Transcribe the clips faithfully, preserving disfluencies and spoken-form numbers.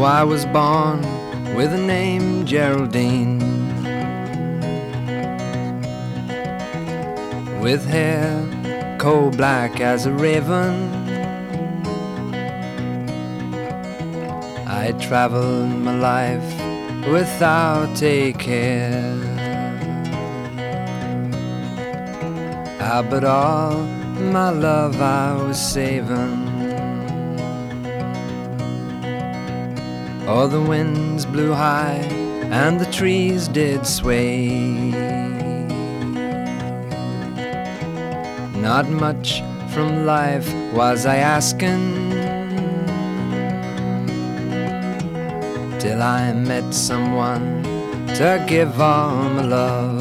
I was born with the name Geraldine, with hair coal black as a raven. I traveled my life without a care. Ah, but all my love I was saving. Oh, the winds blew high and the trees did sway. Not much from life was I asking, till I met someone to give all my love.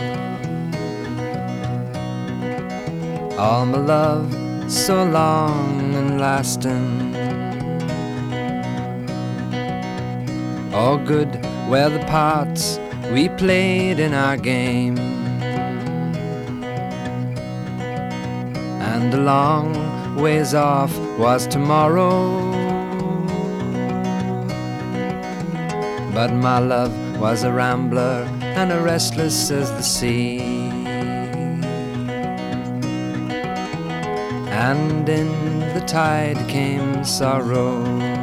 All my love so long and lasting. All good were the parts we played in our game, and a long ways off was tomorrow. But my love was a rambler and a restless as the sea, and in the tide came sorrow.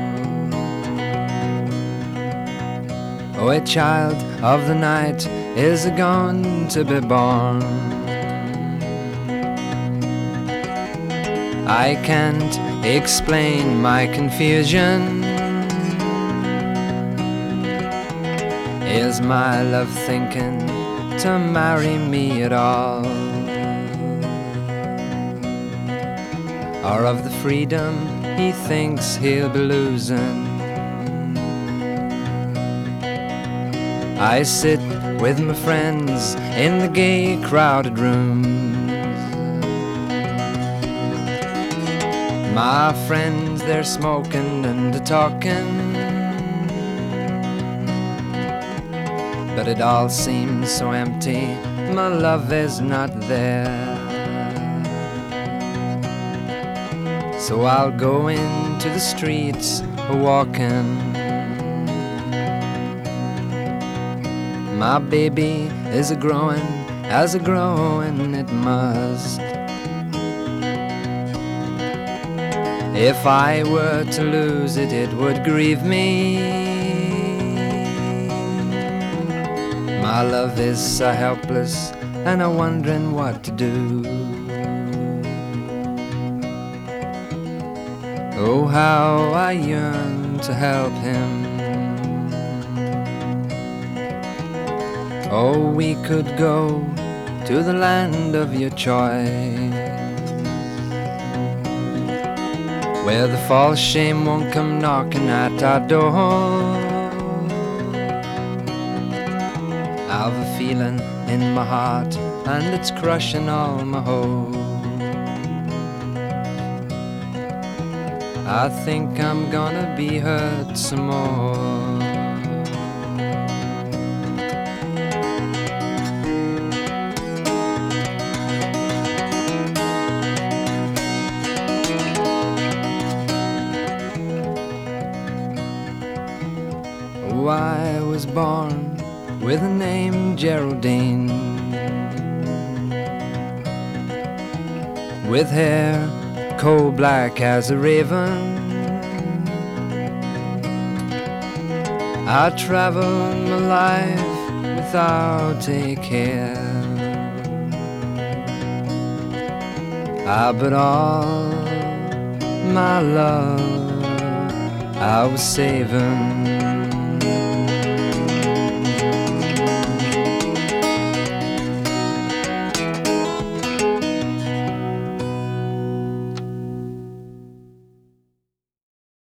Oh, a child of the night is a-going to be born. I can't explain my confusion. Is my love thinking to marry me at all? Or of the freedom he thinks he'll be losing? I sit with my friends in the gay crowded rooms. My friends, they're smoking and they're talking, but it all seems so empty, my love is not there. So I'll go into the streets a-walking. My baby is a-growing, as a-growing it must. If I were to lose it, it would grieve me. My love is so helpless and I'm wondering what to do. Oh, how I yearn to help him. Oh, we could go to the land of your choice, where the false shame won't come knocking at our door. I've a feeling in my heart and it's crushing all my hope. I think I'm gonna be hurt some more. Oh, I was born with the name Geraldine, with hair coal black as a raven. I traveled my life without a care. Ah, but all my love I was saving.